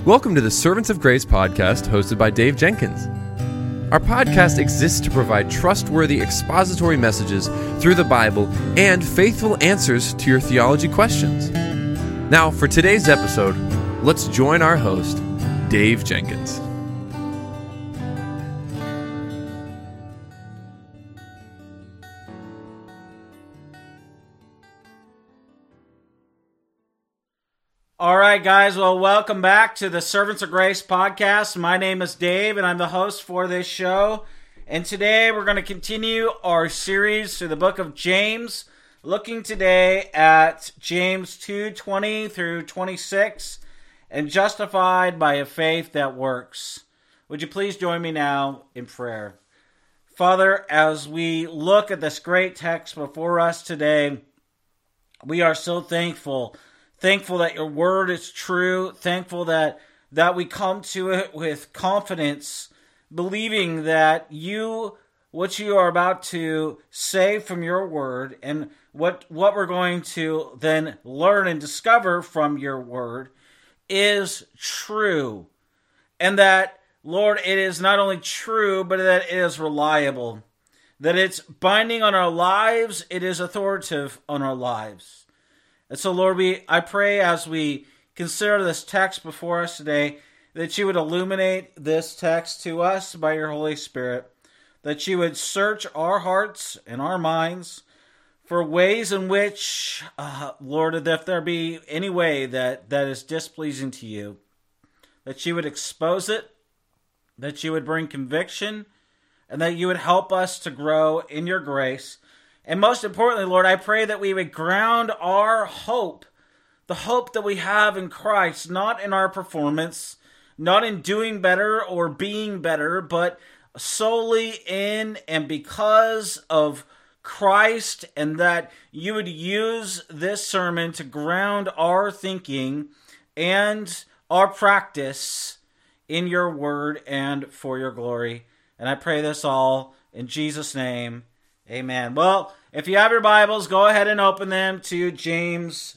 Welcome to the Servants of Grace podcast hosted by Dave Jenkins. Our podcast exists to provide trustworthy expository messages through the Bible and faithful answers to your theology questions. Now, for today's episode, let's join our host, Dave Jenkins. All right, guys. Well, welcome back to the Servants of Grace podcast. My name is Dave, and I'm the host for this show. And today we're going to continue our series through the book of James, looking today at James 2:20 through 26, and justified by a faith that works. Would you please join me now in prayer? Father, as we look at this great text before us today, we are so thankful that your word is true. Thankful that we come to it with confidence, believing that what you are about to say from your word and what we're going to then learn and discover from your word is true. And that, Lord, it is not only true, but that it is reliable. That it's binding on our lives, it is authoritative on our lives. And so, Lord, I pray as we consider this text before us today, that you would illuminate this text to us by your Holy Spirit, that you would search our hearts and our minds for ways in which, Lord, if there be any way that is displeasing to you, that you would expose it, that you would bring conviction, and that you would help us to grow in your grace. And most importantly, Lord, I pray that we would ground our hope, the hope that we have in Christ, not in our performance, not in doing better or being better, but solely in and because of Christ, and that you would use this sermon to ground our thinking and our practice in your word and for your glory. And I pray this all in Jesus' name. Amen. Well, if you have your Bibles, go ahead and open them to James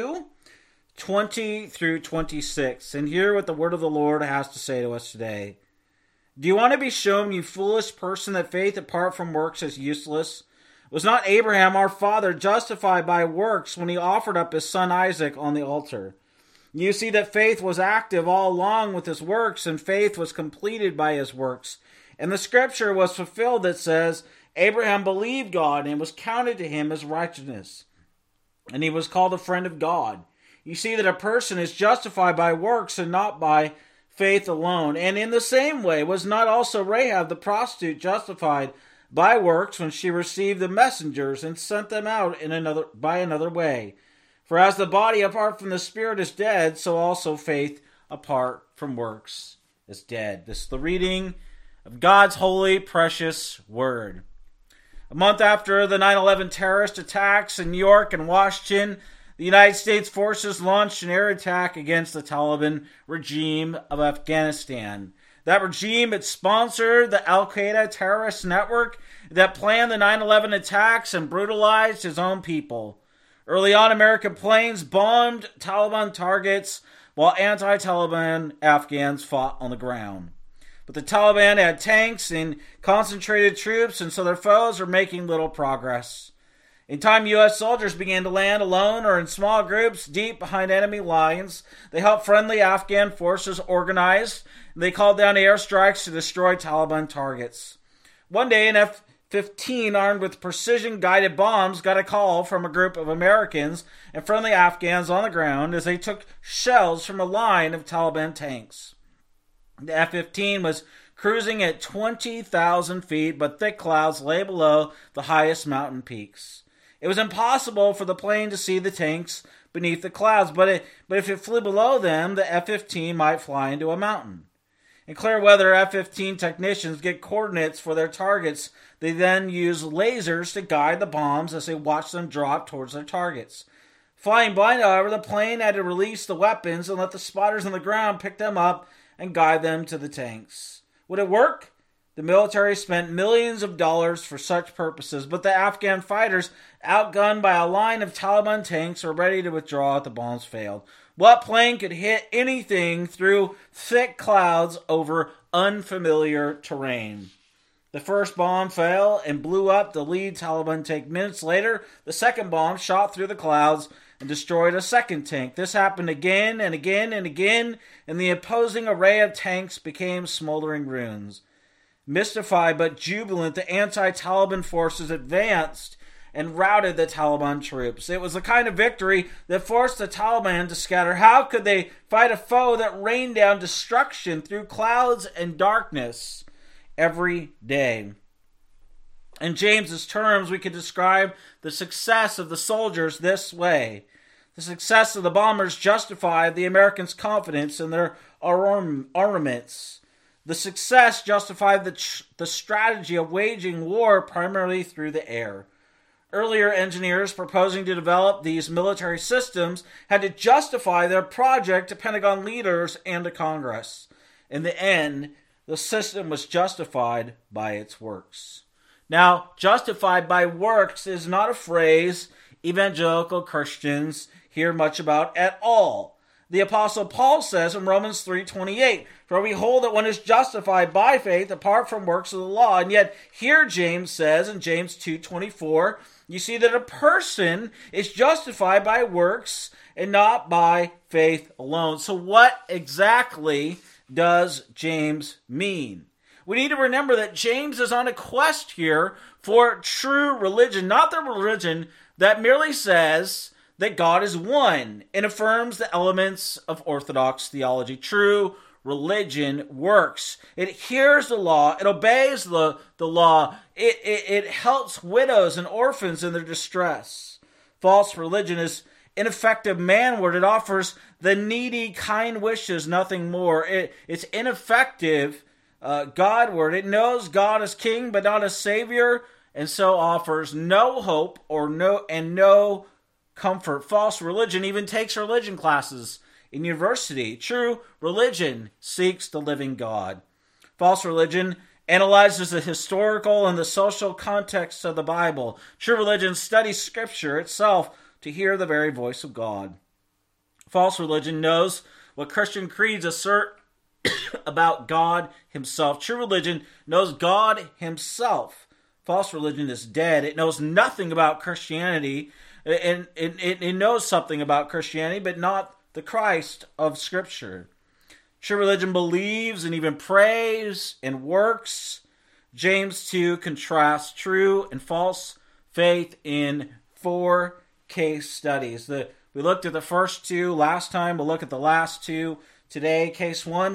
2:20 through 26, and hear what the word of the Lord has to say to us today. Do you want to be shown, you foolish person, that faith apart from works is useless? Was not Abraham, our father, justified by works when he offered up his son Isaac on the altar? You see that faith was active all along with his works, and faith was completed by his works. And the scripture was fulfilled that says, Abraham believed God, and it was counted to him as righteousness, and he was called a friend of God. You see that a person is justified by works and not by faith alone. And in the same way, was not also Rahab the prostitute justified by works when she received the messengers and sent them out by another way? For as the body apart from the spirit is dead, so also faith apart from works is dead. This is the reading of God's holy, precious word. A month after the 9/11 terrorist attacks in New York and Washington, the United States forces launched an air attack against the Taliban regime of Afghanistan. That regime had sponsored the Al-Qaeda terrorist network that planned the 9/11 attacks and brutalized his own people. Early on, American planes bombed Taliban targets while anti-Taliban Afghans fought on the ground. But the Taliban had tanks and concentrated troops, and so their foes were making little progress. In time, U.S. soldiers began to land alone or in small groups deep behind enemy lines. They helped friendly Afghan forces organize, and they called down airstrikes to destroy Taliban targets. One day, an F-15 armed with precision-guided bombs got a call from a group of Americans and friendly Afghans on the ground as they took shells from a line of Taliban tanks. The F-15 was cruising at 20,000 feet, but thick clouds lay below the highest mountain peaks. It was impossible for the plane to see the tanks beneath the clouds, but if it flew below them, the F-15 might fly into a mountain. In clear weather, F-15 technicians get coordinates for their targets. They then use lasers to guide the bombs as they watch them drop towards their targets. Flying blind, however, the plane had to release the weapons and let the spotters on the ground pick them up and guide them to the tanks. Would it work? The military spent millions of dollars for such purposes, but the Afghan fighters, outgunned by a line of Taliban tanks, were ready to withdraw if the bombs failed. What plane could hit anything through thick clouds over unfamiliar terrain? The first bomb fell and blew up the lead Taliban tank. Minutes later, the second bomb shot through the clouds and destroyed a second tank. This happened again and again and again, and the opposing array of tanks became smoldering ruins. Mystified but jubilant, the anti-Taliban forces advanced and routed the Taliban troops. It was the kind of victory that forced the Taliban to scatter. How could they fight a foe that rained down destruction through clouds and darkness every day? In James's terms, we could describe the success of the soldiers this way. The success of the bombers justified the Americans' confidence in their armaments. The success justified the strategy of waging war primarily through the air. Earlier engineers proposing to develop these military systems had to justify their project to Pentagon leaders and to Congress. In the end, the system was justified by its works. Now, justified by works is not a phrase evangelical Christians hear much about at all. The Apostle Paul says in Romans 3:28, "For we hold that one is justified by faith apart from works of the law." And yet here James says in James 2:24, you see that a person is justified by works and not by faith alone. So what exactly does James mean? We need to remember that James is on a quest here for true religion, not the religion that merely says that God is one and affirms the elements of Orthodox theology. True religion works. It hears the law. It obeys the law. It helps widows and orphans in their distress. False religion is ineffective manward. It offers the needy kind wishes, nothing more. It's ineffective Godward. It knows God is king but not as savior, and so offers no hope or no comfort. False religion even takes religion classes in university. True religion seeks the living God. False religion analyzes the historical and the social context of the Bible. True religion studies Scripture itself to hear the very voice of God. False religion knows what Christian creeds assert about God himself. True religion knows God himself. False religion is dead. It knows nothing about Christianity, and it knows something about Christianity, but not the Christ of Scripture. True religion believes and even prays and works. James 2 contrasts true and false faith in 4 case studies. We looked at the first 2 last time. We'll look at the last 2 today. Case 1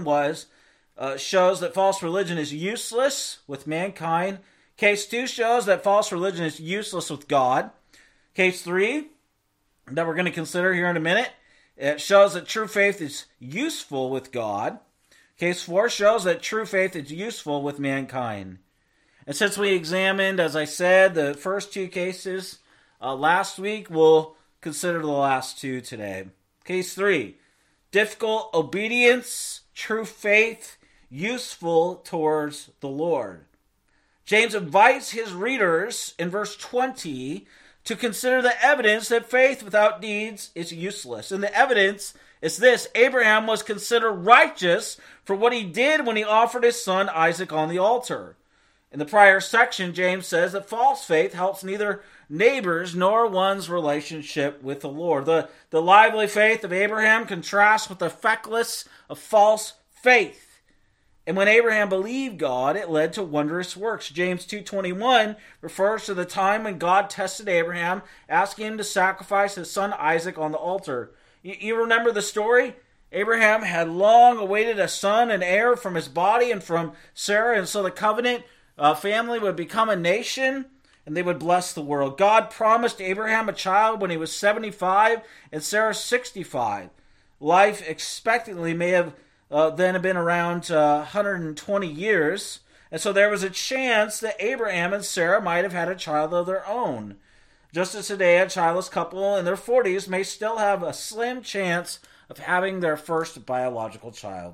shows that false religion is useless with mankind. Case 2 shows that false religion is useless with God. Case 3, that we're going to consider here in a minute, it shows that true faith is useful with God. Case 4 shows that true faith is useful with mankind. And since we examined, as I said, the first 2 cases last week, we'll consider the last 2 today. Case 3, difficult obedience, true faith, useful towards the Lord. James invites his readers in verse 20 to consider the evidence that faith without deeds is useless. And the evidence is this: Abraham was considered righteous for what he did when he offered his son Isaac on the altar. In the prior section, James says that false faith helps neither neighbors nor one's relationship with the Lord. The lively faith of Abraham contrasts with the feckless of false faith. And when Abraham believed God, it led to wondrous works. James 2:21 refers to the time when God tested Abraham, asking him to sacrifice his son Isaac on the altar. You remember the story? Abraham had long awaited a son and heir from his body and from Sarah, and so the covenant family would become a nation, and they would bless the world. God promised Abraham a child when he was 75 and Sarah 65. Life expectancy may have then had been around 120 years. And so there was a chance that Abraham and Sarah might have had a child of their own. Just as today, a childless couple in their 40s may still have a slim chance of having their first biological child.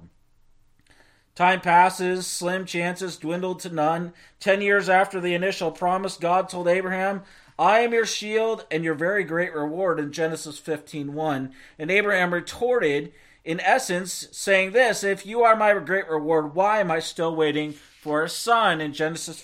Time passes, slim chances dwindled to none. 10 years after the initial promise, God told Abraham, I am your shield and your very great reward in Genesis 15:1. And Abraham retorted, in essence, saying this, if you are my great reward, why am I still waiting for a son? In Genesis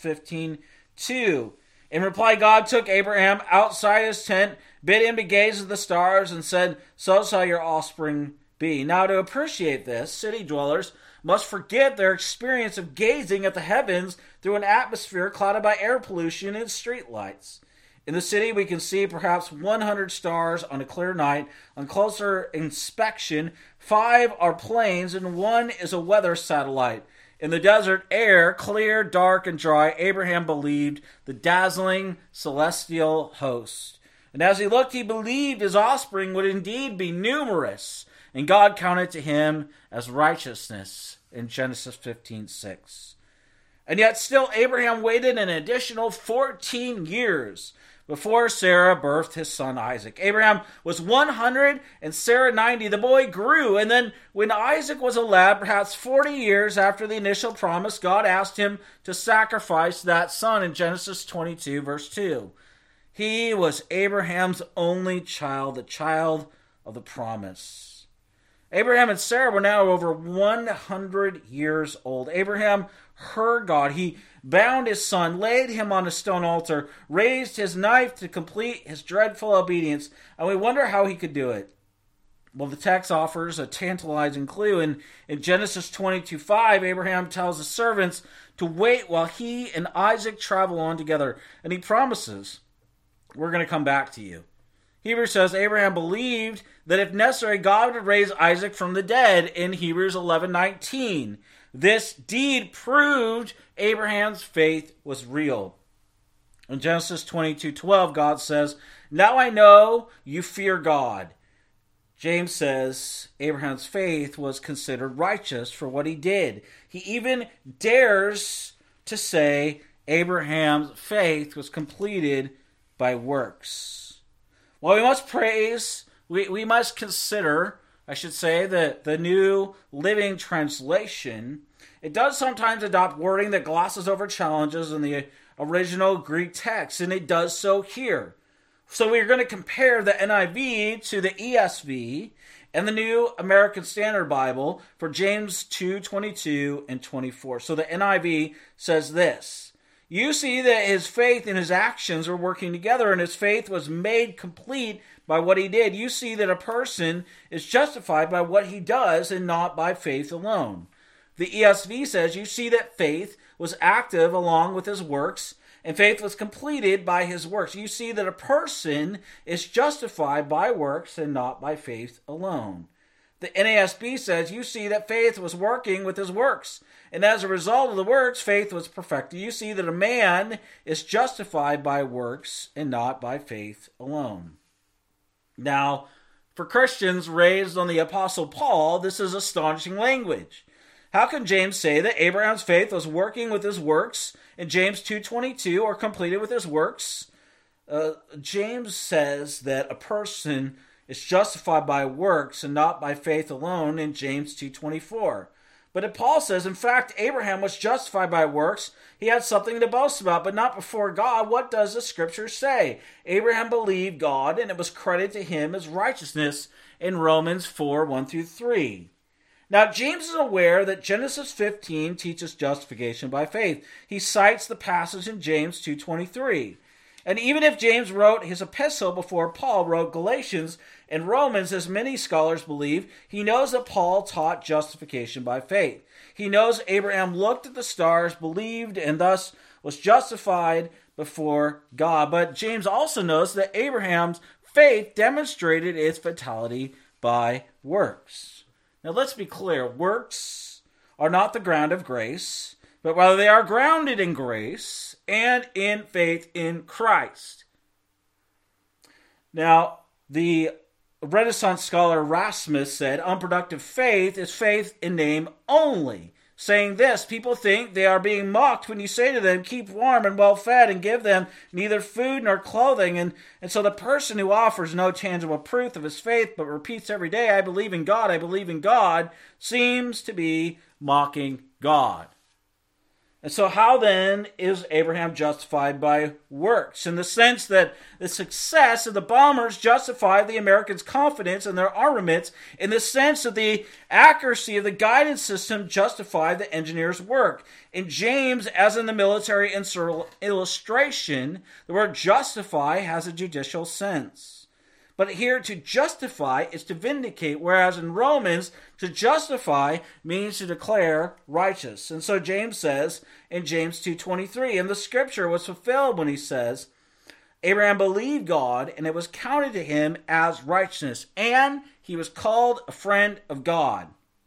15:2. In reply, God took Abraham outside his tent, bid him to gaze at the stars, and said, so shall your offspring be. Now, to appreciate this, city dwellers must forget their experience of gazing at the heavens through an atmosphere clouded by air pollution and street lights. In the city, we can see perhaps 100 stars on a clear night. On closer inspection, 5 are planes and 1 is a weather satellite. In the desert air, clear, dark, and dry, Abraham believed the dazzling celestial host. And as he looked, he believed his offspring would indeed be numerous, and God counted to him as righteousness in Genesis 15:6. And yet still Abraham waited an additional 14 years before Sarah birthed his son Isaac. Abraham was 100 and Sarah 90. The boy grew, and then when Isaac was a lad, perhaps 40 years after the initial promise, God asked him to sacrifice that son in Genesis 22, verse 2. He was Abraham's only child, the child of the promise. Abraham and Sarah were now over 100 years old. Abraham heard God. He bound his son, laid him on a stone altar, raised his knife to complete his dreadful obedience, and we wonder how he could do it. Well, the text offers a tantalizing clue. In Genesis 22:5, Abraham tells his servants to wait while he and Isaac travel on together, and he promises, we're going to come back to you. Hebrews says Abraham believed that if necessary, God would raise Isaac from the dead in Hebrews 11:19. This deed proved Abraham's faith was real. In Genesis 22:12, God says, now I know you fear God. James says Abraham's faith was considered righteous for what he did. He even dares to say Abraham's faith was completed by works. Well, we must praise, we must consider, I should say, the New Living Translation. It does sometimes adopt wording that glosses over challenges in the original Greek text, and it does so here. So we're going to compare the NIV to the ESV and the New American Standard Bible for James 2:22 and 24. So the NIV says this. You see that his faith and his actions are working together, and his faith was made complete by what he did. You see that a person is justified by what he does and not by faith alone. The ESV says you see that faith was active along with his works, and faith was completed by his works. You see that a person is justified by works and not by faith alone. The NASB says you see that faith was working with his works, and as a result of the works, faith was perfected. You see that a man is justified by works and not by faith alone. Now, for Christians raised on the Apostle Paul, this is astonishing language. How can James say that Abraham's faith was working with his works in James 2:22 or completed with his works? James says that a person is justified by works and not by faith alone in James 2:24. But Paul says, in fact, Abraham was justified by works. He had something to boast about, but not before God. What does the scripture say? Abraham believed God, and it was credited to him as righteousness in Romans 4:1-3. Now, James is aware that Genesis 15 teaches justification by faith. He cites the passage in James 2:23. And even if James wrote his epistle before Paul wrote Galatians and Romans, as many scholars believe, he knows that Paul taught justification by faith. He knows Abraham looked at the stars, believed, and thus was justified before God. But James also knows that Abraham's faith demonstrated its vitality by works. Now let's be clear, works are not the ground of grace, but rather they are grounded in grace and in faith in Christ. Now, the Renaissance scholar Erasmus said, unproductive faith is faith in name only. Saying this, people think they are being mocked when you say to them, keep warm and well fed and give them neither food nor clothing. And so the person who offers no tangible proof of his faith but repeats every day, I believe in God, seems to be mocking God. And so how then is Abraham justified by works? In the sense that the success of the bombers justified the Americans' confidence in their armaments, in the sense that the accuracy of the guidance system justified the engineers' work. In James, as in the military illustration, the word justify has a judicial sense. But here, to justify is to vindicate, whereas in Romans, to justify means to declare righteous. And so James says in James 2:23, and the scripture was fulfilled when he says, Abraham believed God, and it was counted to him as righteousness, and he was called a friend of God.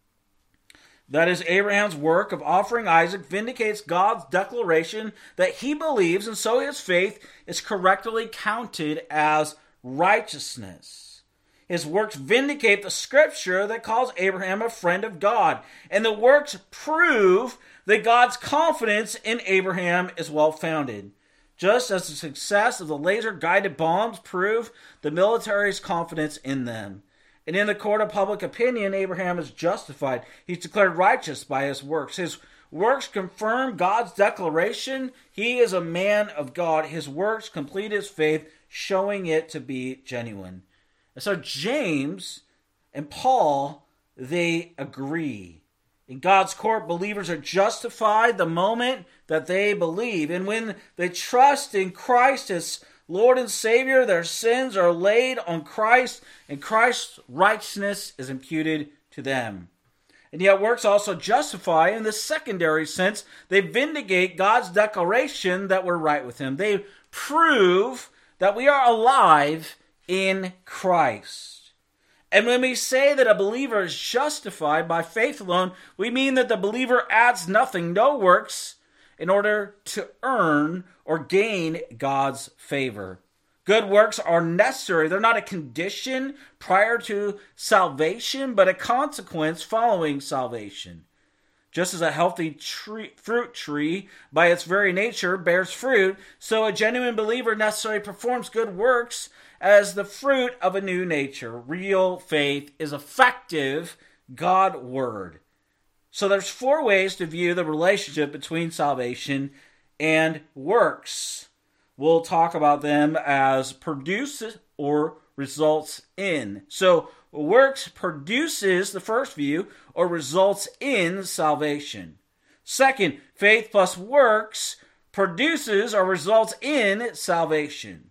That is, Abraham's work of offering Isaac vindicates God's declaration that he believes, and so his faith is correctly counted as righteousness. His works vindicate the scripture that calls Abraham a friend of God. And the works prove that God's confidence in Abraham is well founded. Just as the success of the laser-guided bombs prove the military's confidence in them. And in the court of public opinion, Abraham is justified. He's declared righteous by his works. His works confirm God's declaration. He is a man of God. His works complete his faith, showing it to be genuine. And so James and Paul, they agree. In God's court, believers are justified the moment that they believe. And when they trust in Christ as Lord and Savior, their sins are laid on Christ, and Christ's righteousness is imputed to them. And yet works also justify in the secondary sense. They vindicate God's declaration that we're right with him. They prove that we are alive in Christ. And when we say that a believer is justified by faith alone, we mean that the believer adds nothing, no works, in order to earn or gain God's favor. Good works are necessary. They're not a condition prior to salvation, but a consequence following salvation. Just as a healthy fruit tree, by its very nature, bears fruit, so a genuine believer necessarily performs good works as the fruit of a new nature. Real faith is effective God word. So there's 4 ways to view the relationship between salvation and works. We'll talk about them as produces or results in. So works produces, the first view, or results in salvation. Second, faith plus works produces or results in salvation.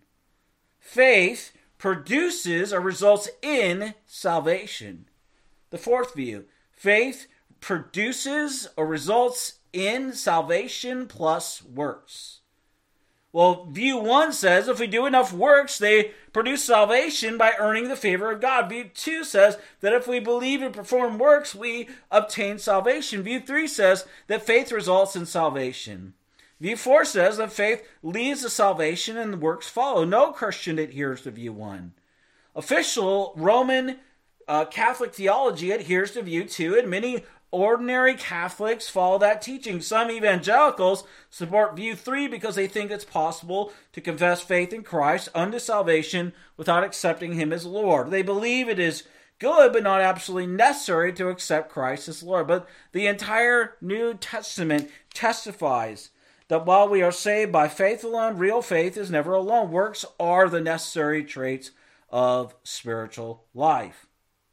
Faith produces or results in salvation. The fourth view, faith produces or results in salvation plus works. Well, view 1 says if we do enough works, they produce salvation by earning the favor of God. View 2 says that if we believe and perform works, we obtain salvation. View 3 says that faith results in salvation. View 4 says that faith leads to salvation and the works follow. No Christian adheres to view 1. Official Roman Catholic theology adheres to view 2, and many ordinary Catholics follow that teaching. Some evangelicals support view 3 because they think it's possible to confess faith in Christ unto salvation without accepting him as Lord. They believe it is good but not absolutely necessary to accept Christ as Lord. But the entire New Testament testifies that while we are saved by faith alone, real faith is never alone. Works are the necessary traits of spiritual life.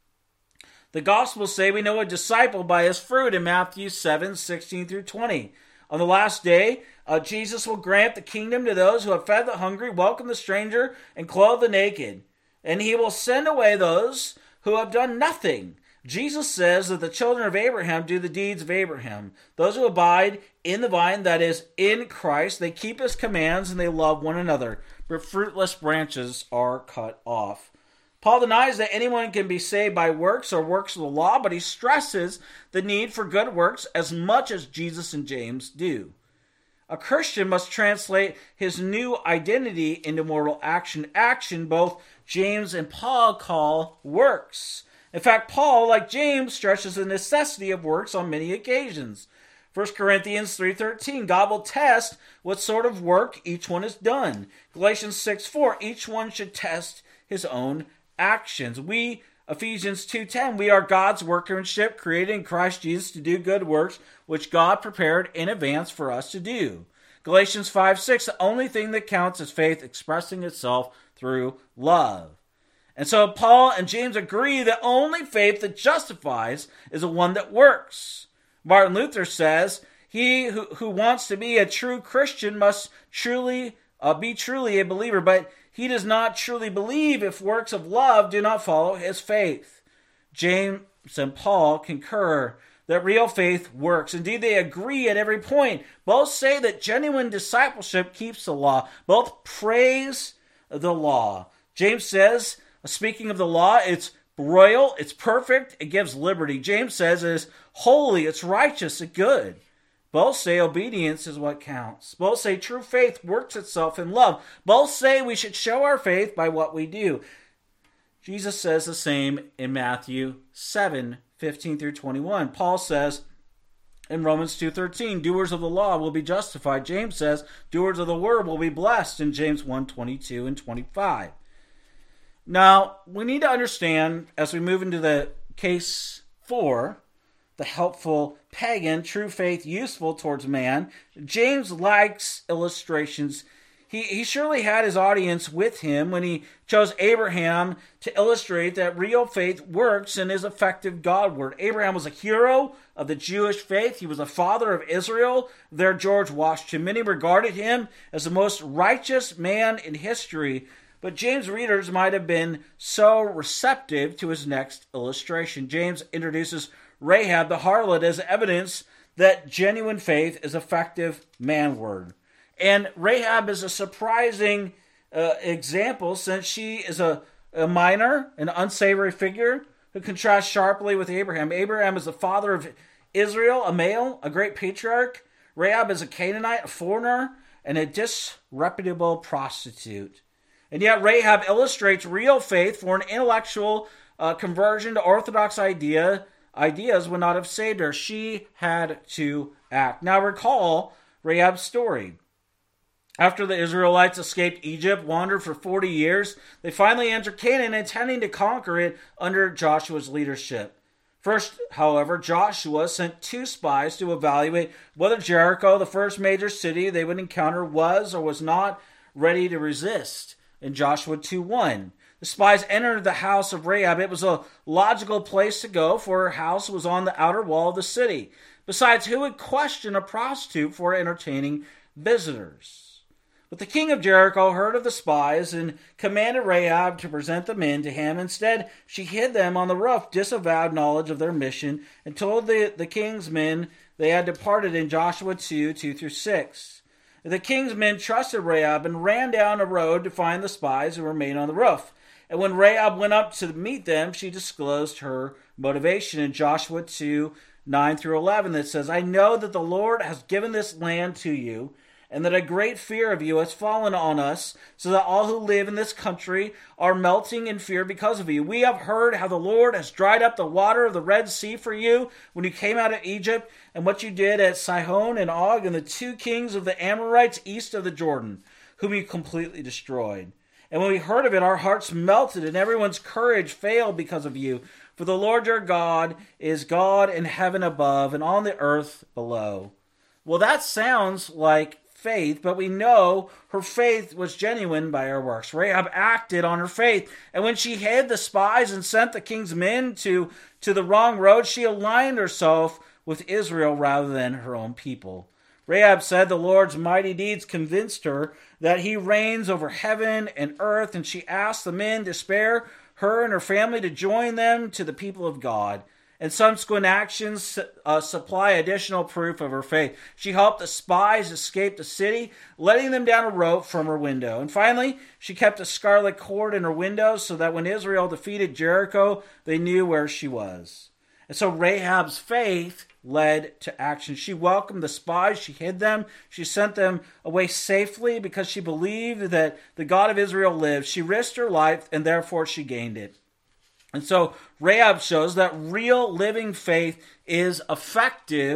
The Gospels say we know a disciple by his fruit in Matthew 7:16 through 20. On the last day, Jesus will grant the kingdom to those who have fed the hungry, welcomed the stranger, and clothed the naked. And he will send away those who have done nothing. Jesus says that the children of Abraham do the deeds of Abraham. Those who abide in the vine, that is, in Christ, they keep his commands and they love one another. But fruitless branches are cut off. Paul denies that anyone can be saved by works or works of the law, but he stresses the need for good works as much as Jesus and James do. A Christian must translate his new identity into mortal action. Action, both James and Paul call works. In fact, Paul, like James, stresses the necessity of works on many occasions. 1 Corinthians 3:13, God will test what sort of work each one has done. Galatians 6:4, each one should test his own actions. We Ephesians 2:10, we are God's workmanship, created in Christ Jesus to do good works, which God prepared in advance for us to do. Galatians 5:6, the only thing that counts is faith expressing itself through love. And so Paul and James agree that only faith that justifies is the one that works. Martin Luther says, he who wants to be a true Christian must be truly a believer, but he does not truly believe if works of love do not follow his faith. James and Paul concur that real faith works. Indeed, they agree at every point. Both say that genuine discipleship keeps the law. Both praise the law. James says, speaking of the law, it's royal, it's perfect, it gives liberty. James says it is holy, it's righteous, it's good. Both say obedience is what counts. Both say true faith works itself in love. Both say we should show our faith by what we do. Jesus says the same in Matthew 7:15 through 21. Paul says in Romans 2:13, doers of the law will be justified. James says doers of the word will be blessed in James 1:22 and 25. Now, we need to understand, as we move into the case 4, the helpful pagan, true faith useful towards man, James likes illustrations. He surely had his audience with him when he chose Abraham to illustrate that real faith works and is effective Godward. Abraham was a hero of the Jewish faith. He was the father of Israel. There, George Washington. Many regarded him as the most righteous man in history. But James' readers might have been so receptive to his next illustration. James introduces Rahab the harlot as evidence that genuine faith is effective manward. And Rahab is a surprising example, since she is a minor, an unsavory figure who contrasts sharply with Abraham. Abraham is the father of Israel, a male, a great patriarch. Rahab is a Canaanite, a foreigner, and a disreputable prostitute. And yet Rahab illustrates real faith, for an intellectual conversion to Orthodox ideas would not have saved her. She had to act. Now recall Rahab's story. After the Israelites escaped Egypt, wandered for 40 years, they finally entered Canaan, intending to conquer it under Joshua's leadership. First, however, Joshua sent 2 spies to evaluate whether Jericho, the first major city they would encounter, was or was not ready to resist. In Joshua 2:1, the spies entered the house of Rahab. It was a logical place to go, for her house was on the outer wall of the city. Besides, who would question a prostitute for entertaining visitors? But the king of Jericho heard of the spies and commanded Rahab to present the men to him. Instead, she hid them on the roof, disavowed knowledge of their mission, and told the king's men they had departed in Joshua 2:2-6. The king's men trusted Rahab and ran down a road to find the spies who remained on the roof. And when Rahab went up to meet them, she disclosed her motivation in Joshua 2:9-11 that says, I know that the Lord has given this land to you, and that a great fear of you has fallen on us, so that all who live in this country are melting in fear because of you. We have heard how the Lord has dried up the water of the Red Sea for you when you came out of Egypt, and what you did at Sihon and Og and the 2 kings of the Amorites east of the Jordan, whom you completely destroyed. And when we heard of it, our hearts melted, and everyone's courage failed because of you. For the Lord your God is God in heaven above and on the earth below. Well, that sounds like faith, but we know her faith was genuine by her works. Rahab acted on her faith, and when she hid the spies and sent the king's men to the wrong road, she aligned herself with Israel rather than her own people. Rahab said the Lord's mighty deeds convinced her that he reigns over heaven and earth, and she asked the men to spare her and her family to join them to the people of God. And subsequent actions supply additional proof of her faith. She helped the spies escape the city, letting them down a rope from her window. And finally, she kept a scarlet cord in her window so that when Israel defeated Jericho, they knew where she was. And so Rahab's faith led to action. She welcomed the spies. She hid them. She sent them away safely because she believed that the God of Israel lived. She risked her life, and therefore she gained it. And so Rahab shows that real living faith is effective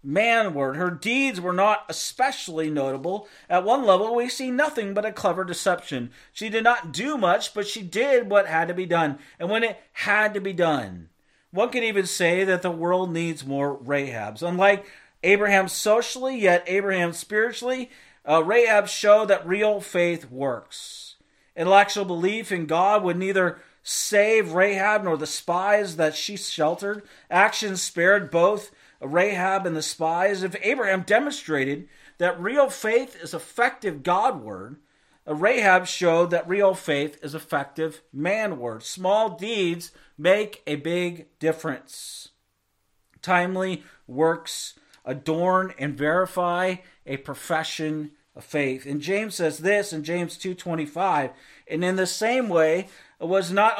manward. Her deeds were not especially notable. At one level, we see nothing but a clever deception. She did not do much, but she did what had to be done. And when it had to be done, one could even say that the world needs more Rahabs. Unlike Abraham socially, yet Abraham spiritually, Rahab showed that real faith works. Intellectual belief in God would neither save Rahab nor the spies that she sheltered. Actions spared both Rahab and the spies. If Abraham demonstrated that real faith is effective Godward, Rahab showed that real faith is effective manward. Small deeds make a big difference. Timely works adorn and verify a profession of faith. And James says this in James 2:25, and in the same way was not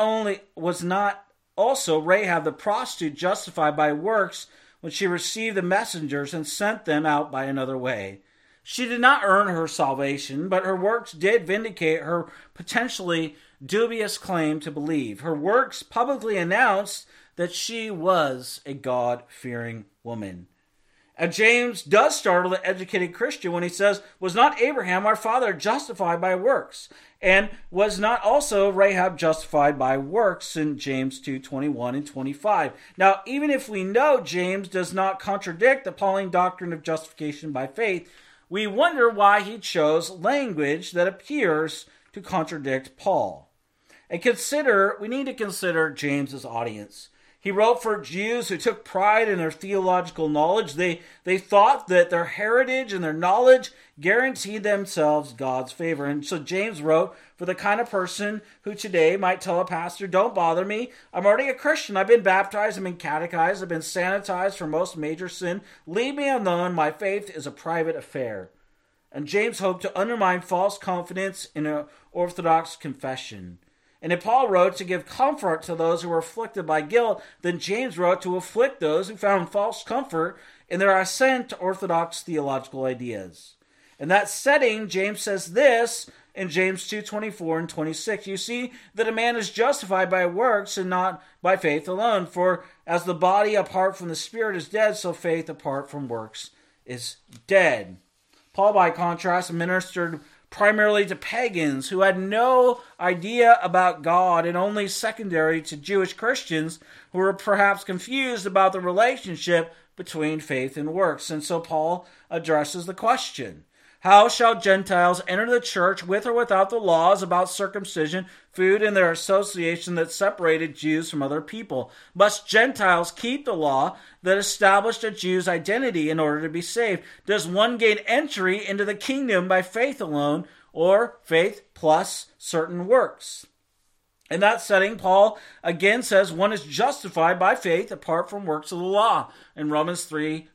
also Rahab the prostitute justified by works when she received the messengers and sent them out by another way. She did not earn her salvation, but her works did vindicate her potentially dubious claim to believe. Her works publicly announced that she was a God-fearing woman. And James does startle the educated Christian when he says, was not Abraham our father justified by works? And was not also Rahab justified by works in James 2:21 and 25? Now, even if we know James does not contradict the Pauline doctrine of justification by faith, we wonder why he chose language that appears to contradict Paul. And we need to consider James's audience. He wrote for Jews who took pride in their theological knowledge. They thought that their heritage and their knowledge guaranteed themselves God's favor. And so James wrote for the kind of person who today might tell a pastor, don't bother me. I'm already a Christian. I've been baptized. I've been catechized. I've been sanitized for most major sin. Leave me alone. My faith is a private affair. And James hoped to undermine false confidence in an orthodox confession. And if Paul wrote to give comfort to those who were afflicted by guilt, then James wrote to afflict those who found false comfort in their assent to orthodox theological ideas. In that setting, James says this in James 2:24 and 26. You see that a man is justified by works and not by faith alone. For as the body apart from the spirit is dead, so faith apart from works is dead. Paul, by contrast, ministered primarily to pagans who had no idea about God, and only secondary to Jewish Christians who were perhaps confused about the relationship between faith and works. And so Paul addresses the question, how shall Gentiles enter the church with or without the laws about circumcision, food, and their association that separated Jews from other people? Must Gentiles keep the law that established a Jew's identity in order to be saved? Does one gain entry into the kingdom by faith alone, or faith plus certain works? In that setting, Paul again says one is justified by faith apart from works of the law in Romans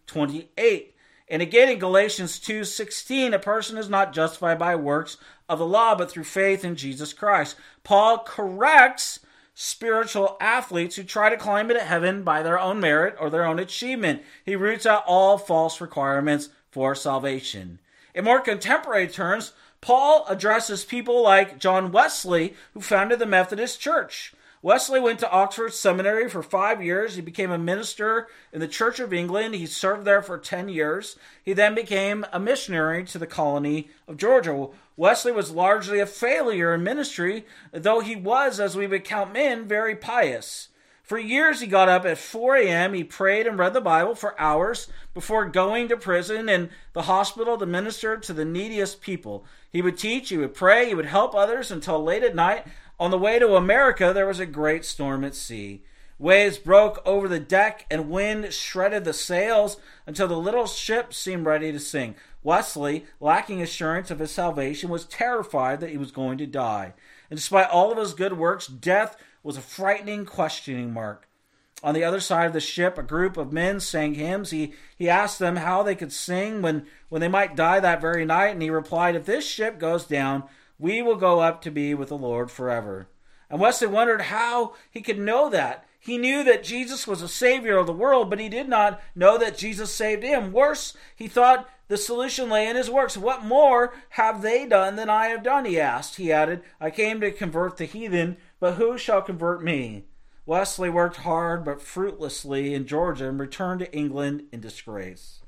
3:28. And again in Galatians 2:16, a person is not justified by works of the law, but through faith in Jesus Christ. Paul corrects spiritual athletes who try to climb into heaven by their own merit or their own achievement. He roots out all false requirements for salvation. In more contemporary terms, Paul addresses people like John Wesley, who founded the Methodist Church. Wesley went to Oxford Seminary for 5 years. He became a minister in the Church of England. He served there for 10 years. He then became a missionary to the colony of Georgia. Wesley was largely a failure in ministry, though he was, as we would count men, very pious. For years he got up at 4 a.m., he prayed and read the Bible for hours before going to prison and the hospital to minister to the neediest people. He would teach, he would pray, he would help others until late at night. On the way to America, there was a great storm at sea. Waves broke over the deck and wind shredded the sails until the little ship seemed ready to sink. Wesley, lacking assurance of his salvation, was terrified that he was going to die. And despite all of his good works, death was a frightening questioning mark. On the other side of the ship, a group of men sang hymns. He asked them how they could sing when they might die that very night, and he replied, if this ship goes down, we will go up to be with the Lord forever. And Wesley wondered how he could know that. He knew that Jesus was a Savior of the world, but he did not know that Jesus saved him. Worse, he thought the solution lay in his works. What more have they done than I have done, he asked. He added, I came to convert the heathen, but who shall convert me? Wesley worked hard but fruitlessly in Georgia and returned to England in disgrace.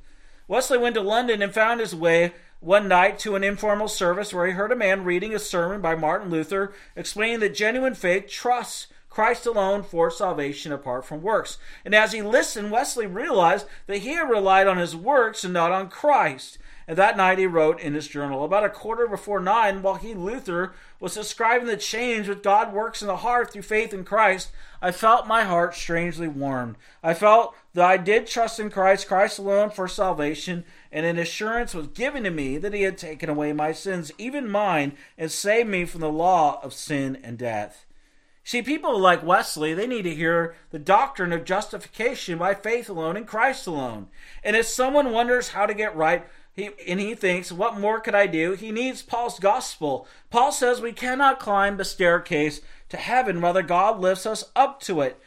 Wesley went to London and found his way one night to an informal service where he heard a man reading a sermon by Martin Luther explaining that genuine faith trusts Christ alone for salvation apart from works. And as he listened, Wesley realized that he had relied on his works and not on Christ. And that night he wrote in his journal, about 9:15, while he, Luther, was describing the change which God works in the heart through faith in Christ, I felt my heart strangely warmed. I felt that I did trust in Christ, Christ alone for salvation, and an assurance was given to me that he had taken away my sins, even mine, and saved me from the law of sin and death. See, people like Wesley, they need to hear the doctrine of justification by faith alone in Christ alone. And if someone wonders how to get right, he thinks, what more could I do? He needs Paul's gospel. Paul says we cannot climb the staircase to heaven, rather God lifts us up to it.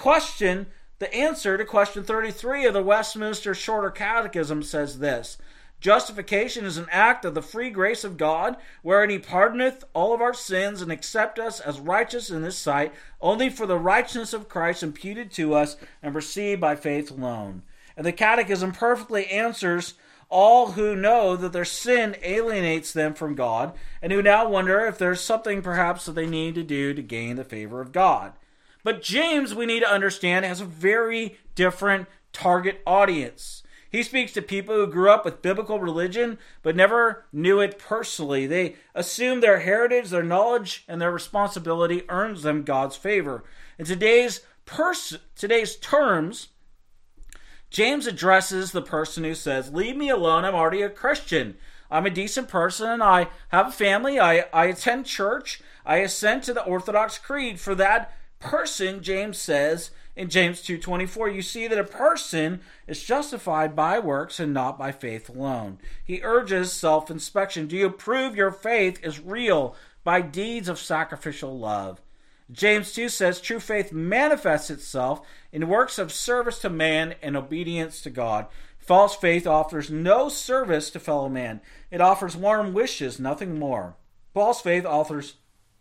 The answer to question 33 of the Westminster Shorter Catechism says this: justification is an act of the free grace of God, wherein he pardoneth all of our sins and accepts us as righteous in his sight, only for the righteousness of Christ imputed to us and received by faith alone. And the Catechism perfectly answers all who know that their sin alienates them from God, and who now wonder if there's something perhaps that they need to do to gain the favor of God. But James, we need to understand, has a very different target audience. He speaks to people who grew up with biblical religion but never knew it personally. They assume their heritage, their knowledge, and their responsibility earns them God's favor. In today's terms, James addresses the person who says, leave me alone, I'm already a Christian. I'm a decent person, I have a family, I attend church, I assent to the Orthodox Creed. For that person, James says in James 2:24, you see that a person is justified by works and not by faith alone. He urges self-inspection. Do you prove your faith is real by deeds of sacrificial love? James 2 says true faith manifests itself in works of service to man and obedience to God. False faith offers no service to fellow man. It offers warm wishes, nothing more. False faith offers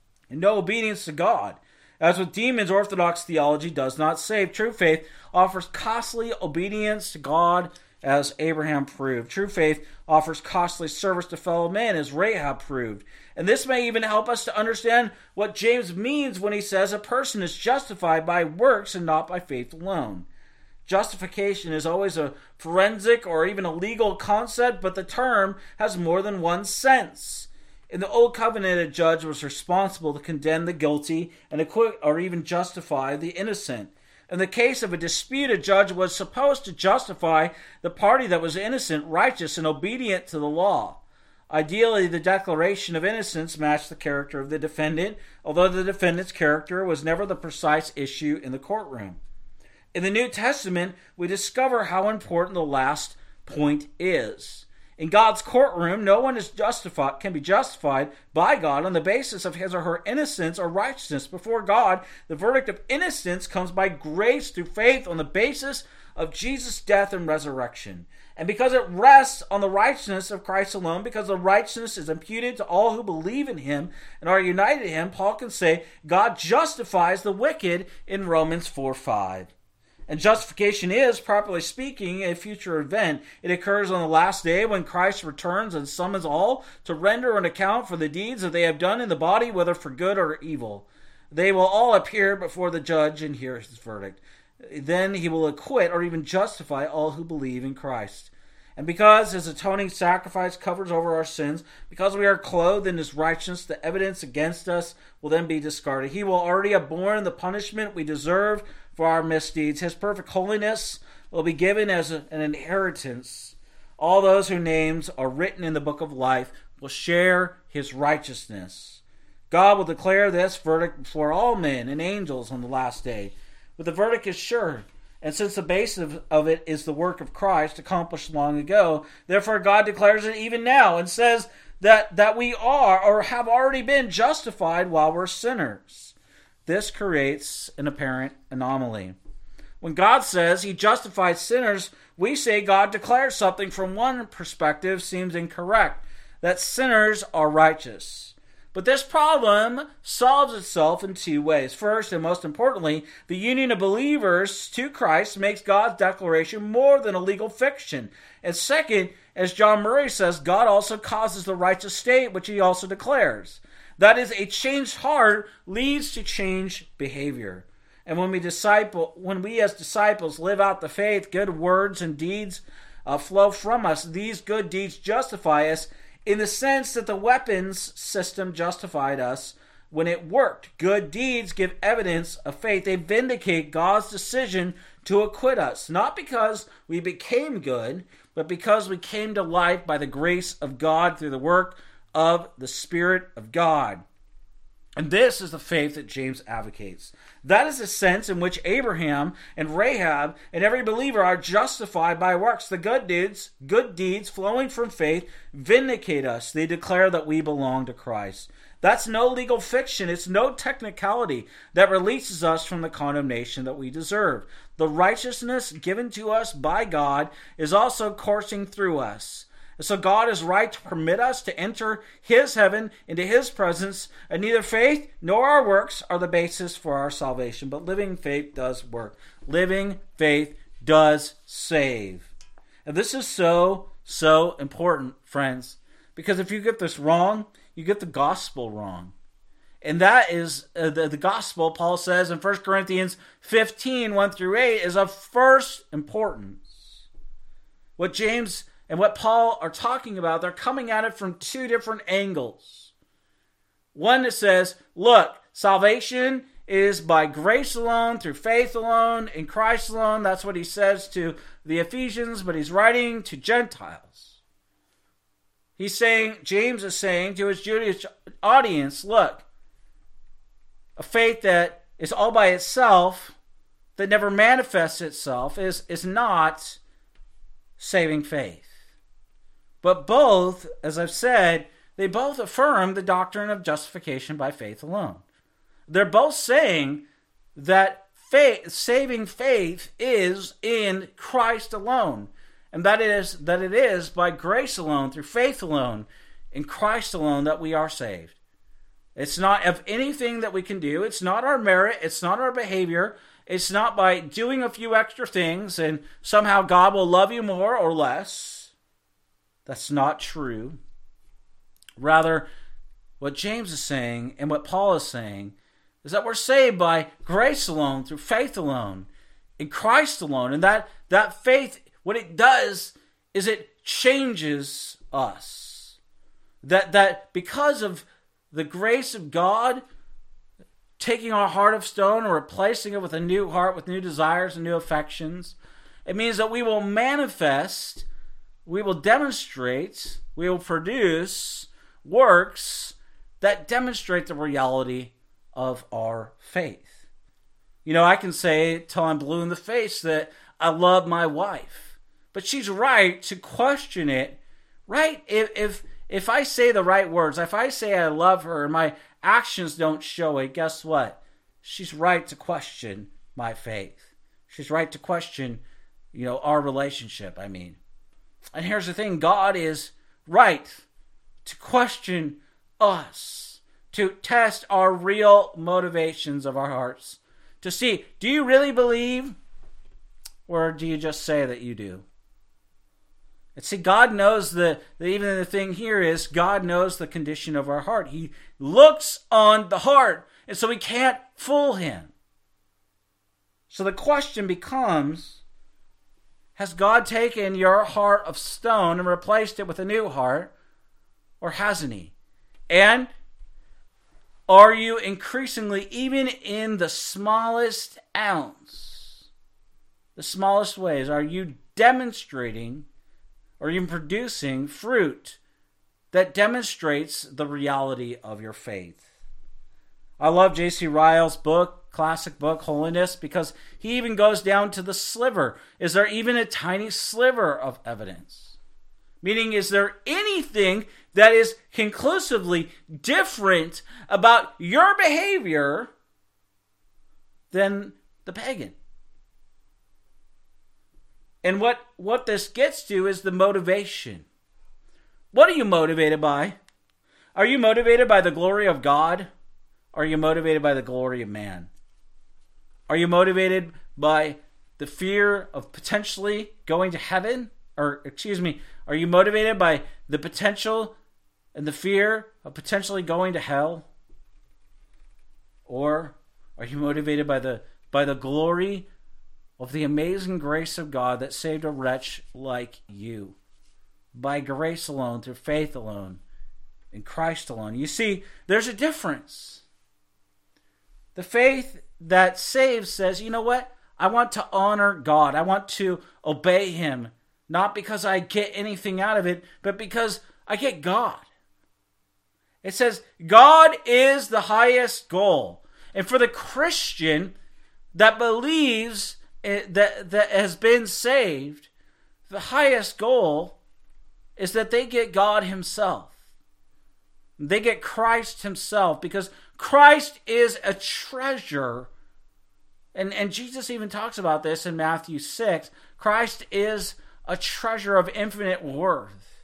no obedience to God. As with demons, Orthodox theology does not save. True faith offers costly obedience to God, as Abraham proved. True faith offers costly service to fellow men, as Rahab proved. And this may even help us to understand what James means when he says a person is justified by works and not by faith alone. Justification is always a forensic or even a legal concept, but the term has more than one sense. In the Old Covenant, a judge was responsible to condemn the guilty and acquit or even justify the innocent. In the case of a dispute, a judge was supposed to justify the party that was innocent, righteous, and obedient to the law. Ideally, the declaration of innocence matched the character of the defendant, although the defendant's character was never the precise issue in the courtroom. In the New Testament, we discover how important the last point is. In God's courtroom, no one can be justified by God on the basis of his or her innocence or righteousness. Before God, the verdict of innocence comes by grace through faith on the basis of Jesus' death and resurrection. And because it rests on the righteousness of Christ alone, because the righteousness is imputed to all who believe in him and are united to him, Paul can say God justifies the wicked in Romans 4:5. And justification is, properly speaking, a future event. It occurs on the last day when Christ returns and summons all to render an account for the deeds that they have done in the body, whether for good or evil. They will all appear before the judge and hear his verdict. Then he will acquit or even justify all who believe in Christ. And because his atoning sacrifice covers over our sins, because we are clothed in his righteousness, the evidence against us will then be discarded. He will already have borne the punishment we deserve for our misdeeds. His perfect holiness will be given as an inheritance. All those whose names are written in the book of life will share his righteousness. God will declare this verdict before all men and angels on the last day. But the verdict is sure. And since the basis of it is the work of Christ accomplished long ago, therefore God declares it even now and says that we are or have already been justified while we're sinners. This creates an apparent anomaly. When God says he justifies sinners, we say God declares something from one perspective seems incorrect, that sinners are righteous. But this problem solves itself in two ways. First, and most importantly, the union of believers to Christ makes God's declaration more than a legal fiction. And second, as John Murray says, God also causes the righteous state, which he also declares. That is, a changed heart leads to changed behavior. And when we as disciples live out the faith, good words and deeds flow from us. These good deeds justify us in the sense that the weapons system justified us when it worked. Good deeds give evidence of faith. They vindicate God's decision to acquit us, not because we became good, but because we came to life by the grace of God through the work of the Spirit of God. And this is the faith that James advocates. That is the sense in which Abraham and Rahab and every believer are justified by works. The good deeds flowing from faith vindicate us. They declare that we belong to Christ. That's no legal fiction. It's no technicality that releases us from the condemnation that we deserve. The righteousness given to us by God is also coursing through us. So God is right to permit us to enter his heaven into his presence, and neither faith nor our works are the basis for our salvation. But living faith does work. Living faith does save. And this is so important, friends, because if you get this wrong, you get the gospel wrong. And that is the gospel, Paul says in 1 Corinthians 15, 1 through 8, is of first importance. What James and what Paul are talking about, they're coming at it from two different angles. One that says, look, salvation is by grace alone, through faith alone, in Christ alone. That's what he says to the Ephesians, but he's writing to Gentiles. James is saying to his Jewish audience, look, a faith that is all by itself, that never manifests itself, is not saving faith. But both, as I've said, they both affirm the doctrine of justification by faith alone. They're both saying that saving faith is in Christ alone, and that it is by grace alone, through faith alone, in Christ alone that we are saved. It's not of anything that we can do. It's not our merit. It's not our behavior. It's not by doing a few extra things and somehow God will love you more or less. That's not true. Rather, what James is saying and what Paul is saying is that we're saved by grace alone, through faith alone, in Christ alone. And that faith, what it does is it changes us. That because of the grace of God taking our heart of stone and replacing it with a new heart, with new desires and new affections, it means that we will manifest, we will demonstrate, we will produce works that demonstrate the reality of our faith. You know, I can say till I'm blue in the face that I love my wife, but she's right to question it, right? If I say the right words, if I say I love her and my actions don't show it, guess what? She's right to question my faith. She's right to question, our relationship, And here's the thing, God is right to question us, to test our real motivations of our hearts, to see, do you really believe, or do you just say that you do? And see, God knows even the thing here is, God knows the condition of our heart. He looks on the heart, and so we can't fool him. So the question becomes, has God taken your heart of stone and replaced it with a new heart, or hasn't he? And are you increasingly, even in the smallest ounce, the smallest ways, are you demonstrating, or even producing fruit that demonstrates the reality of your faith? I love J.C. Ryle's classic book, Holiness, because he even goes down to the sliver. Is there even a tiny sliver of evidence? Meaning, is there anything that is conclusively different about your behavior than the pagan? And what this gets to is the motivation. What are you motivated by? Are you motivated by the glory of God? Or are you motivated by the glory of man? Are you motivated by the fear of potentially going to heaven? Are you motivated by the potential and the fear of potentially going to hell? Or are you motivated by the glory of the amazing grace of God that saved a wretch like you? By grace alone, through faith alone, in Christ alone. You see, there's a difference. The faith that saves says, you know what? I want to honor God. I want to obey Him. Not because I get anything out of it, but because I get God. It says, God is the highest goal. And for the Christian that believes that has been saved, the highest goal is that they get God Himself. They get Christ Himself, because Christ is a treasure. And Jesus even talks about this in Matthew 6. Christ is a treasure of infinite worth.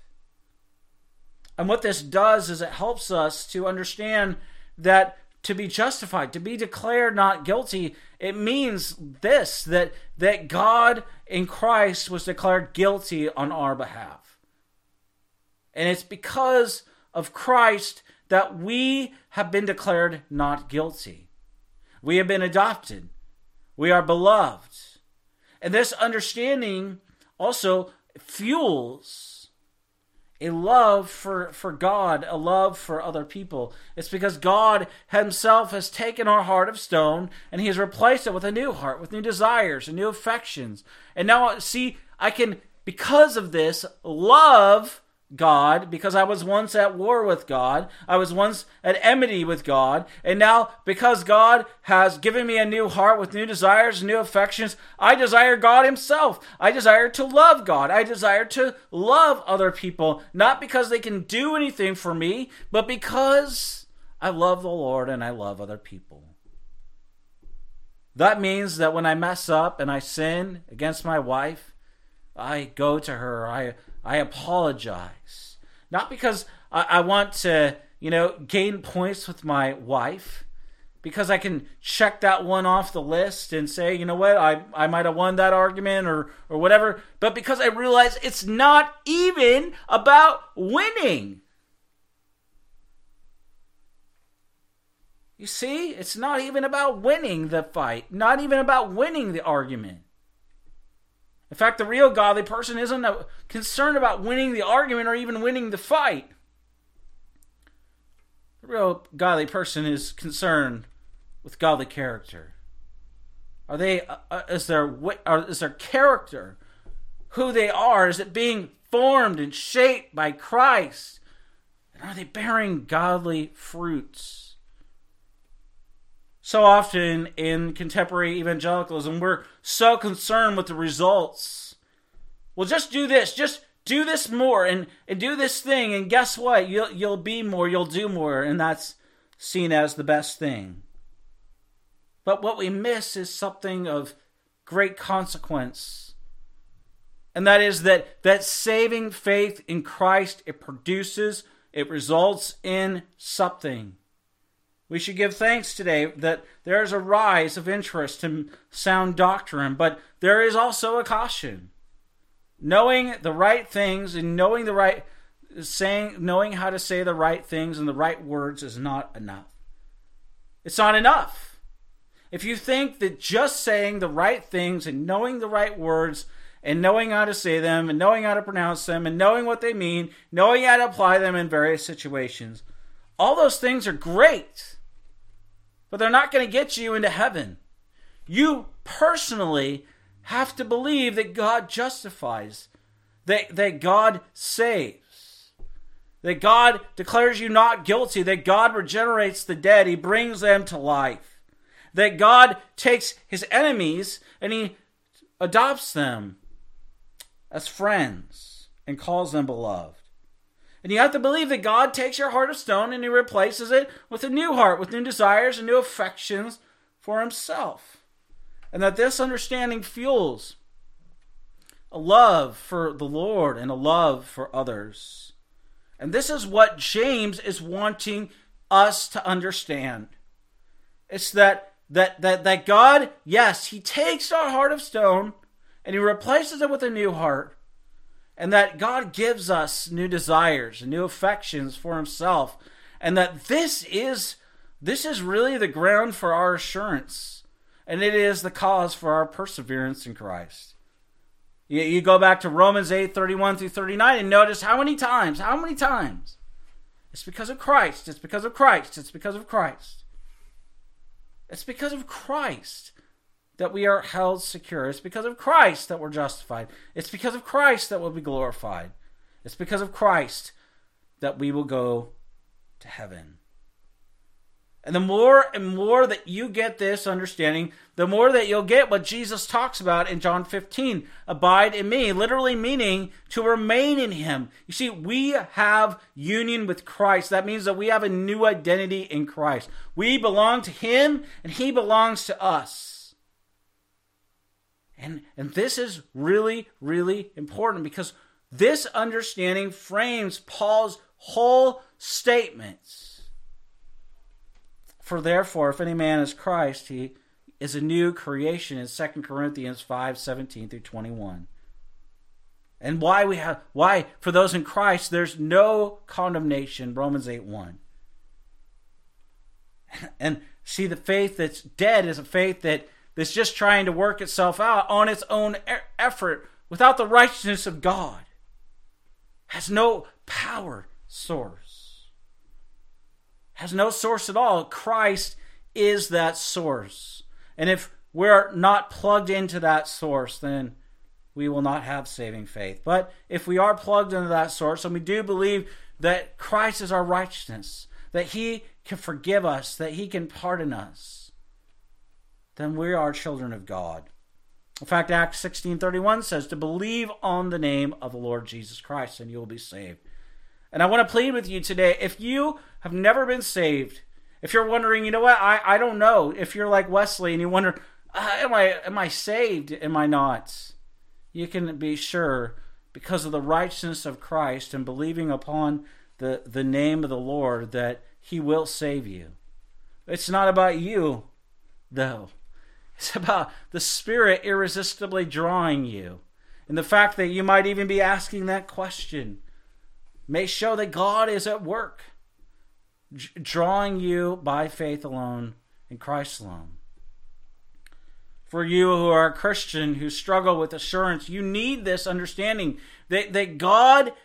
And what this does is it helps us to understand that to be justified, to be declared not guilty, it means this, that God in Christ was declared guilty on our behalf. And it's because of Christ that we have been declared not guilty. We have been adopted. We are beloved. And this understanding also fuels a love for God, a love for other people. It's because God Himself has taken our heart of stone and He has replaced it with a new heart, with new desires and new affections. And now, see, I can, because of this, love God, because I was once at war with God. I was once at enmity with God. And now, because God has given me a new heart with new desires and new affections, I desire God Himself. I desire to love God. I desire to love other people, not because they can do anything for me, but because I love the Lord and I love other people. That means that when I mess up and I sin against my wife, I go to her, I apologize. Not because I want to, gain points with my wife, because I can check that one off the list and say, you know what, I might have won that argument or whatever, but because I realize it's not even about winning. You see, it's not even about winning the fight, not even about winning the argument. In fact, the real godly person isn't concerned about winning the argument or even winning the fight. The real godly person is concerned with godly character. Is their character who they are? Is it being formed and shaped by Christ? And are they bearing godly fruits? So often in contemporary evangelicalism, we're so concerned with the results. Well, just do this. Just do this more and do this thing. And guess what? You'll be more. You'll do more. And that's seen as the best thing. But what we miss is something of great consequence. And that is that saving faith in Christ, it results in something. We should give thanks today that there is a rise of interest in sound doctrine, but there is also a caution. Knowing the right things and knowing how to say the right things and the right words is not enough. It's not enough. If you think that just saying the right things and knowing the right words and knowing how to say them and knowing how to pronounce them and knowing what they mean, knowing how to apply them in various situations, all those things are great. But they're not going to get you into heaven. You personally have to believe that God justifies, that God saves, that God declares you not guilty, that God regenerates the dead, He brings them to life, that God takes His enemies and He adopts them as friends and calls them beloved. And you have to believe that God takes your heart of stone and He replaces it with a new heart, with new desires and new affections for Himself. And that this understanding fuels a love for the Lord and a love for others. And this is what James is wanting us to understand. It's that God, yes, he takes our heart of stone and he replaces it with a new heart. And that God gives us new desires and new affections for himself. And that this is really the ground for our assurance. And it is the cause for our perseverance in Christ. You go back to Romans 8:31 through 39 and notice how many times? It's because of Christ. It's because of Christ. It's because of Christ. It's because of Christ that we are held secure. It's because of Christ that we're justified. It's because of Christ that we'll be glorified. It's because of Christ that we will go to heaven. And the more and more that you get this understanding, the more that you'll get what Jesus talks about in John 15. Abide in me, literally meaning to remain in him. You see, we have union with Christ. That means that we have a new identity in Christ. We belong to him and he belongs to us. And this is really, really important because this understanding frames Paul's whole statements. For therefore, if any man is Christ, he is a new creation in 2 Corinthians 5:17 through 21. And why for those in Christ, there's no condemnation, Romans 8:1. And see, the faith that's dead is a faith that's just trying to work itself out on its own effort without the righteousness of God. Has no power source. Has no source at all. Christ is that source. And if we're not plugged into that source, then we will not have saving faith. But if we are plugged into that source, and we do believe that Christ is our righteousness, that he can forgive us, that he can pardon us, then we are children of God. In fact, Acts 16:31 says to believe on the name of the Lord Jesus Christ and you will be saved. And I want to plead with you today, if you have never been saved, if you're wondering, you know what, I don't know. If you're like Wesley and you wonder, am I saved? Am I not? You can be sure because of the righteousness of Christ and believing upon the name of the Lord that he will save you. It's not about you, though. It's about the Spirit irresistibly drawing you. And the fact that you might even be asking that question may show that God is at work, drawing you by faith alone in Christ alone. For you who are a Christian, who struggle with assurance, you need this understanding that God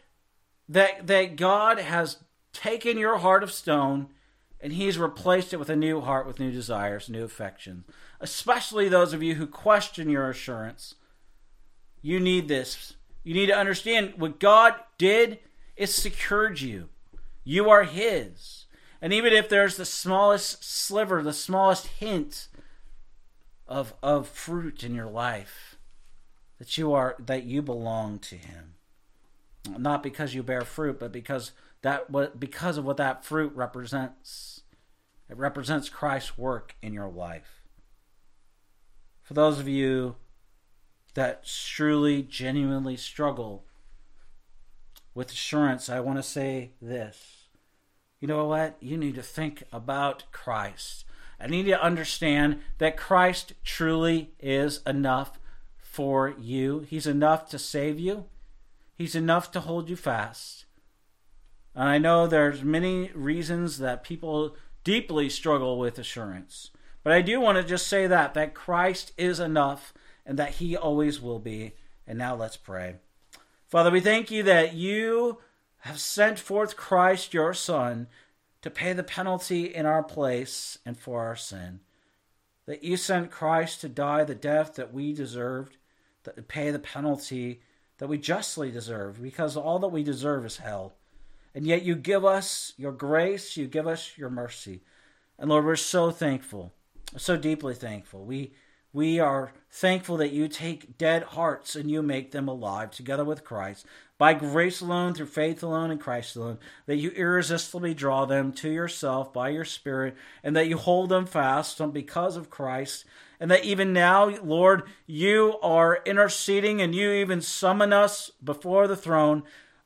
has taken your heart of stone and he's replaced it with a new heart with new desires, new affections. Especially those of you who question your assurance. You need this. You need to understand what God did. It secured you. You are his. And even if there's the smallest sliver, the smallest hint of fruit in your life, that you belong to him. Not because you bear fruit, but because of what that fruit represents. It represents Christ's work in your life. For those of you that truly, genuinely struggle with assurance, I want to say this. You know what? You need to think about Christ. I need to understand that Christ truly is enough for you. He's enough to save you. He's enough to hold you fast. And I know there's many reasons that people deeply struggle with assurance. But I do want to just say that Christ is enough and that he always will be. And now let's pray. Father, we thank you that you have sent forth Christ, your Son, to pay the penalty in our place and for our sin. That you sent Christ to die the death that we deserved, to pay the penalty that we justly deserve, because all that we deserve is hell. And yet you give us your grace, you give us your mercy. And Lord, we're so thankful, so deeply thankful. We are thankful that you take dead hearts and you make them alive together with Christ. By grace alone, through faith alone, in Christ alone, that you irresistibly draw them to yourself by your Spirit, and that you hold them fast because of Christ, and that even now, Lord, you are interceding and you even summon us before the throne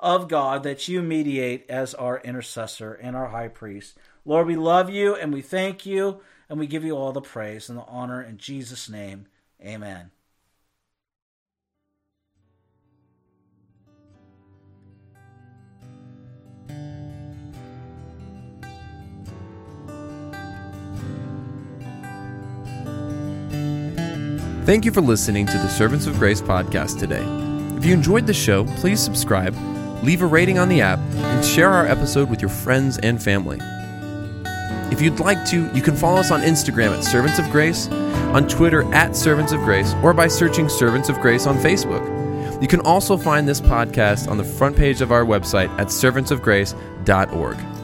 of God that you mediate as our intercessor and our high priest. Lord, we love you and we thank you and we give you all the praise and the honor in Jesus' name. Amen. Thank you for listening to the Servants of Grace podcast today. If you enjoyed the show, please subscribe, leave a rating on the app, and share our episode with your friends and family. If you'd like to, you can follow us on Instagram at Servants of Grace, on Twitter at Servants of Grace, or by searching Servants of Grace on Facebook. You can also find this podcast on the front page of our website at servantsofgrace.org.